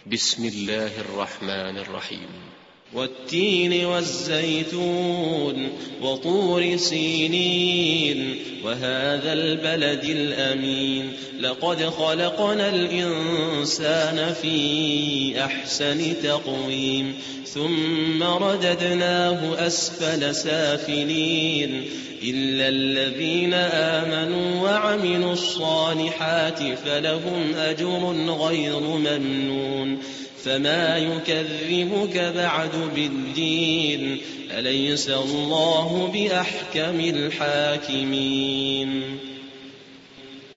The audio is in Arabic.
بسم الله الرحمن الرحيم. والتين والزيتون وطور سينين وهذا البلد الأمين لقد خلقنا الإنسان في أحسن تقويم ثم رددناه أسفل سافلين إلا الذين آمنوا وعملوا الصالحات فلهم أجر غير ممنون فما يكذبك بعد بالدين أليس الله بأحكم الحاكمين.